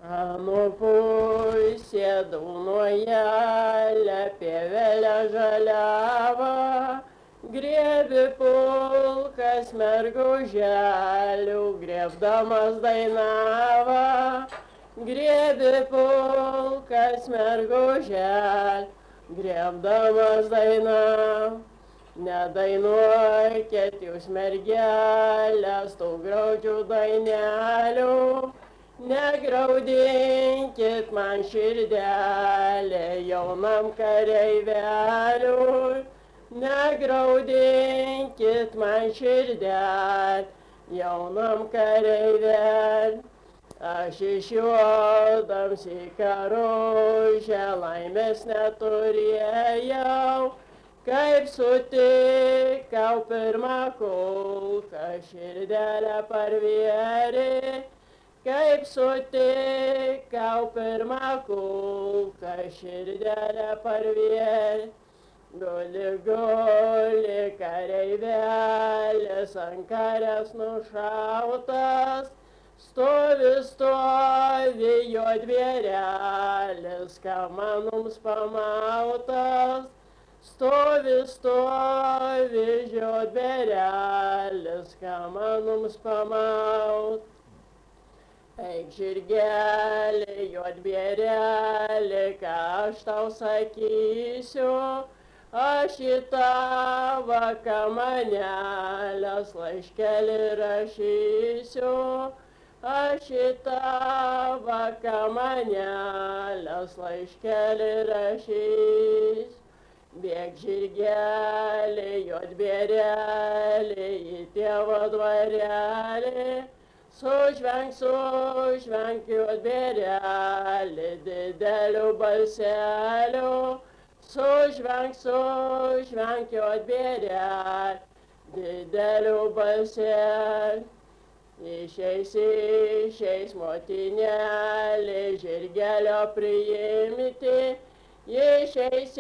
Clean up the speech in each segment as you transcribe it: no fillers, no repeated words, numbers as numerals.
Anupui sėdaunoje pievelę žaliavą, griebi pulkas merguželių, griebdamas dainava. Griebi pulkas merguželių, griebdamas dainava. Nedainuokit jūs mergelės, tų graudžių dainelių. Negraudinkit man širdelę, jaunam kareiveliui. Negraudinkit man širdelę, jaunam kareiveliui. Aš išjuodams į karužę laimės neturėjau, kaip sutikau pirmą kulką, širdelę parvėrė. Kaip sutikau pirmą kulką, širdelę parvėrė. Guli kareivelis, ant karės nušautas, stovi juodvėrelis, kamanums pamautas. Stovi juodvėrelis, kamanums pamautas. Eik žirgelį, juodvėrelį, ką aš tau sakysiu, aš į tavo kamanelės laiškelį rašysiu. Aš į tavo kamanelės laiškelį rašysiu. Bėk žirgelį, juodvėrelį, į tėvo dvarelį. Sužvenk juodvėrelį dideliu balseliu. Sužvenk juodvėrelį dideliu balseliu. Išeis motinėlė žirgelio priimti. Išeis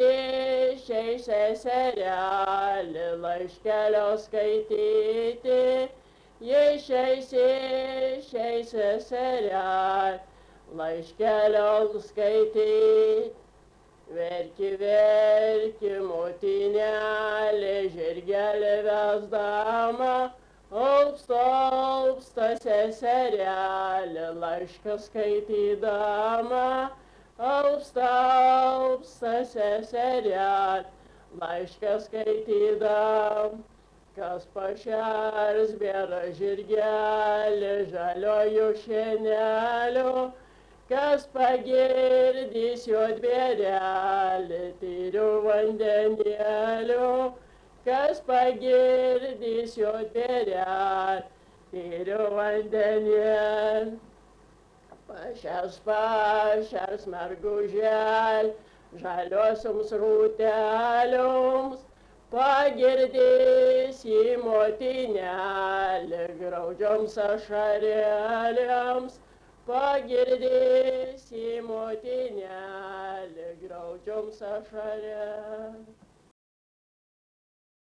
seserelė laiškelio skaityti. Išeis seserelė laiškelio skaityti. Verki motinėlė žirgelį vesdama. Alpsta seserelė laišką skaitydama. Alpsta seserelė laišką skaitydama. Kas pašers bėra žirgelį žaliojų šienelių, kas pagirdys juodvėrelį tyrių vandenėlių, kas pagirdys juodvėrelį tyrių vandenėlių. Pašers merguželį žaliosioms rūtelioms, pagirdys į motinėlį graudžioms ašarėlėms, pagirdys į motinėlį graudžioms ašarėlėms.